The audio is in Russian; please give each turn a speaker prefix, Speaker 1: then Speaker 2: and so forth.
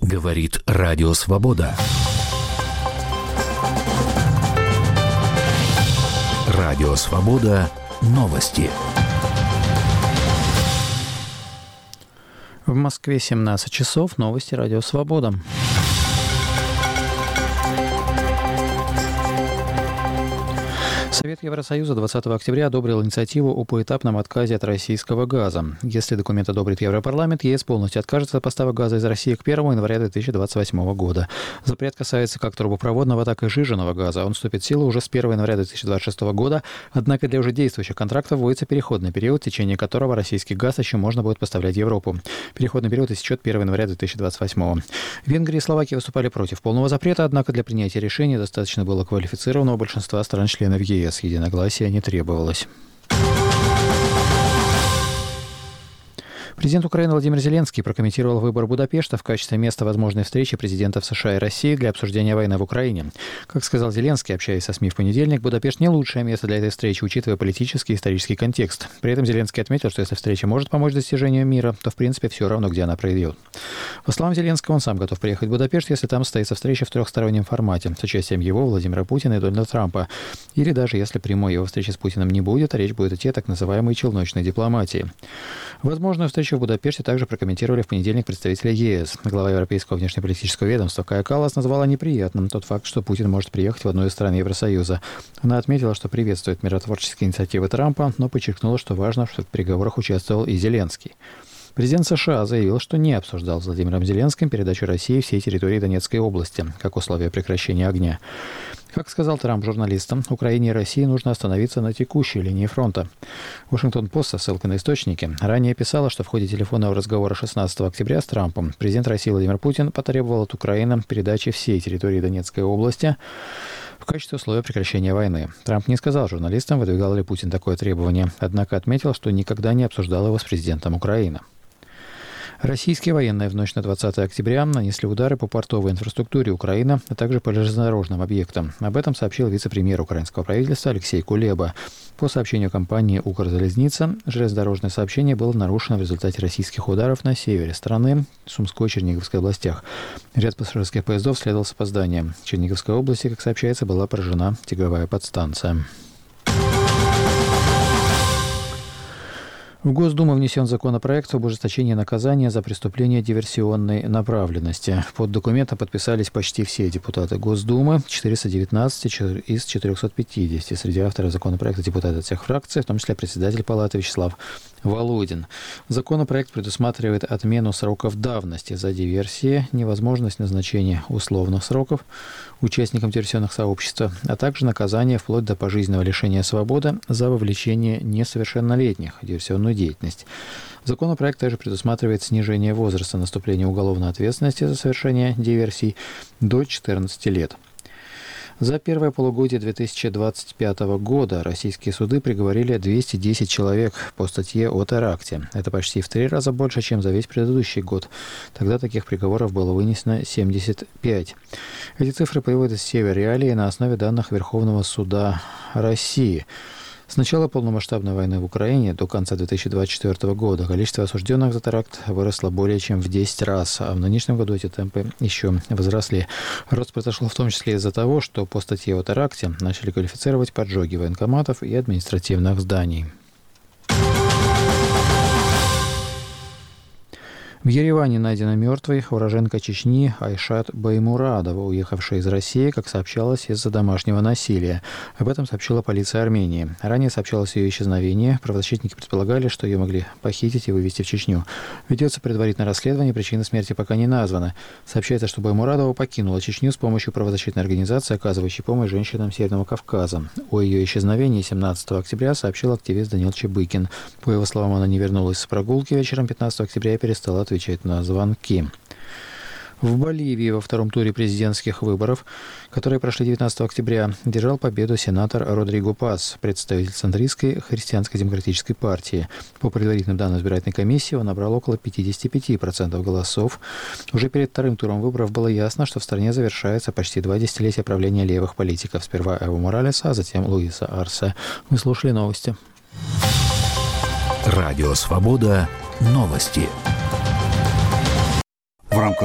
Speaker 1: Говорит Радио Свобода. Радио Свобода. Новости.
Speaker 2: В Москве 17 часов. Новости Радио Свобода. Совет Евросоюза 20 октября одобрил инициативу о поэтапном отказе от российского газа. Если документ одобрит Европарламент, ЕС полностью откажется от поставок газа из России к 1 января 2028 года. Запрет касается как трубопроводного, так и сжиженного газа. Он вступит в силу уже с 1 января 2026 года, однако для уже действующих контрактов вводится переходный период, в течение которого российский газ еще можно будет поставлять в Европу. Переходный период истечет 1 января 2028. Венгрия и Словакия выступали против полного запрета, однако для принятия решения достаточно было квалифицированного большинства стран-членов ЕС. Единогласия не требовалось. Президент Украины Владимир Зеленский прокомментировал выбор Будапешта в качестве места возможной встречи президентов США и России для обсуждения войны в Украине. Как сказал Зеленский, общаясь со СМИ в понедельник, Будапешт не лучшее место для этой встречи, учитывая политический и исторический контекст. При этом Зеленский отметил, что если встреча может помочь достижению мира, то в принципе все равно, где она пройдет. По словам Зеленского, он сам готов приехать в Будапешт, если там состоится встреча в трехстороннем формате с участием его, Владимира Путина и Дональда Трампа. Или даже если прямой его встречи с Путиным не будет, а речь будет идти о так называемой челночной дипломатии. Возможную встречу в Будапеште также прокомментировали в понедельник представители ЕС. Глава Европейского внешнеполитического ведомства Кая Каллас назвала неприятным тот факт, что Путин может приехать в одну из стран Евросоюза. Она отметила, что приветствует миротворческие инициативы Трампа, но подчеркнула, что важно, чтобы в переговорах участвовал и Зеленский. Президент США заявил, что не обсуждал с Владимиром Зеленским передачу России всей территории Донецкой области как условие прекращения огня. Как сказал Трамп журналистам, Украине и России нужно остановиться на текущей линии фронта. Вашингтон-Пост со ссылкой на источники ранее писала, что в ходе телефонного разговора 16 октября с Трампом президент России Владимир Путин потребовал от Украины передачи всей территории Донецкой области в качестве условия прекращения войны. Трамп не сказал журналистам, выдвигал ли Путин такое требование, однако отметил, что никогда не обсуждал его с президентом Украины. Российские военные в ночь на 20 октября нанесли удары по портовой инфраструктуре Украины, а также по железнодорожным объектам. Об этом сообщил вице-премьер украинского правительства Алексей Кулеба. По сообщению компании «Укрзалезница», железнодорожное сообщение было нарушено в результате российских ударов на севере страны, Сумской и Черниговской областях. Ряд пассажирских поездов следовал с опозданием. В Черниговской области, как сообщается, была поражена тяговая подстанция. В Госдуму внесен законопроект об ужесточении наказания за преступление диверсионной направленности. Под документом подписались почти все депутаты Госдумы, 419 из 450. Среди авторов законопроекта депутаты от всех фракций, в том числе председатель Палаты Вячеслав Володин. Законопроект предусматривает отмену сроков давности за диверсии, невозможность назначения условных сроков участникам диверсионных сообществ, а также наказание вплоть до пожизненного лишения свободы за вовлечение несовершеннолетних в диверсионную деятельность. Законопроект также предусматривает снижение возраста наступления уголовной ответственности за совершение диверсий до 14 лет. За первое полугодие 2025 года российские суды приговорили 210 человек по статье о теракте. Это почти в 3 раза больше, чем за весь предыдущий год. Тогда таких приговоров было вынесено 75. Эти цифры приводят из Северреалии на основе данных Верховного суда России. С начала полномасштабной войны в Украине до конца 2024 года количество осужденных за теракт выросло более чем в 10 раз, а в нынешнем году эти темпы еще возросли. Рост произошел в том числе из-за того, что по статье о теракте начали квалифицировать поджоги военкоматов и административных зданий. В Ереване найдена мертвой уроженка Чечни Айшат Баймурадова, уехавшая из России, как сообщалось, из-за домашнего насилия. Об этом сообщила полиция Армении. Ранее сообщалось о ее исчезновении. Правозащитники предполагали, что ее могли похитить и вывезти в Чечню. Ведется предварительное расследование, причина смерти пока не названа. Сообщается, что Баймурадова покинула Чечню с помощью правозащитной организации, оказывающей помощь женщинам Северного Кавказа. О ее исчезновении 17 октября сообщил активист Даниил Чебыкин. По его словам, она не вернулась с прогулки вечером 15 октября и перестала отвечать на звонки. В Боливии во втором туре президентских выборов, которые прошли 19 октября, держал победу сенатор Родриго Пас, представитель центристской христианско-демократической партии. По предварительным данным избирательной комиссии он набрал около 55% голосов. Уже перед вторым туром выборов было ясно, что в стране завершается почти 2 десятилетия правления левых политиков. Сперва Эво Моралеса, а затем Луиса Арсе. Вы слушали новости.
Speaker 1: Радио Свобода. Новости.